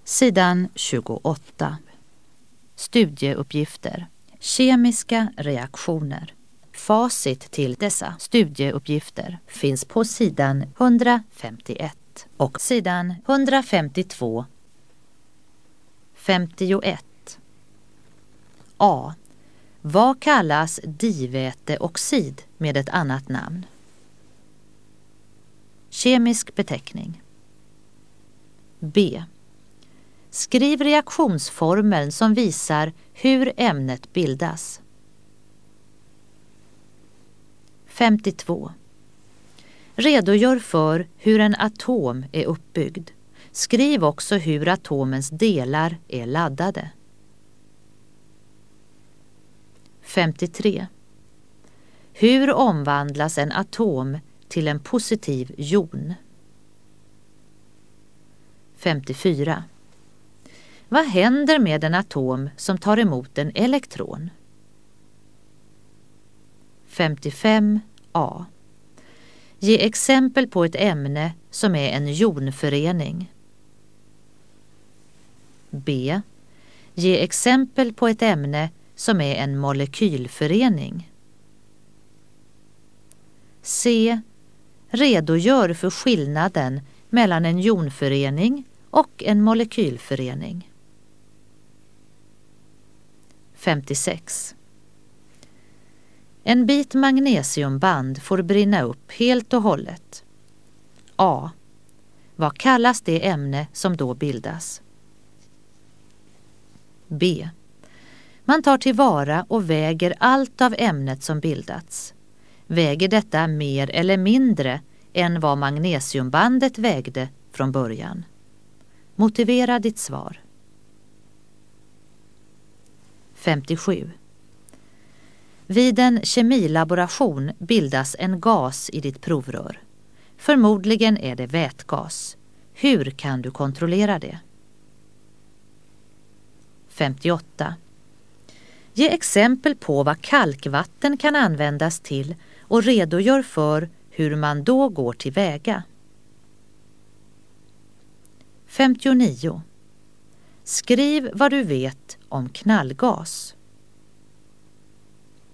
Sidan 28. Studieuppgifter. Kemiska reaktioner. Facit till dessa studieuppgifter finns på sidan 151 och sidan 152. 51. A. Vad kallas diväteoxid med ett annat namn? Kemisk beteckning. B. Skriv reaktionsformeln som visar hur ämnet bildas. 52. Redogör för hur en atom är uppbyggd. Skriv också hur atomens delar är laddade. 53. Hur omvandlas en atom till en positiv jon? 54. Vad händer med en atom som tar emot en elektron? 55a. Ge exempel på ett ämne som är en jonförening. B. Ge exempel på ett ämne som är en molekylförening. C. Redogör för skillnaden mellan en jonförening och en molekylförening. 56. En bit magnesiumband får brinna upp helt och hållet. A. Vad kallas det ämne som då bildas? B. Man tar tillvara och väger allt av ämnet som bildats. Väger detta mer eller mindre än vad magnesiumbandet vägde från början? Motivera ditt svar. 57. Vid en kemilaboration bildas en gas i ditt provrör. Förmodligen är det vätgas. Hur kan du kontrollera det? 58. Ge exempel på vad kalkvatten kan användas till och redogör för hur man då går tillväga. 59. Skriv vad du vet om knallgas.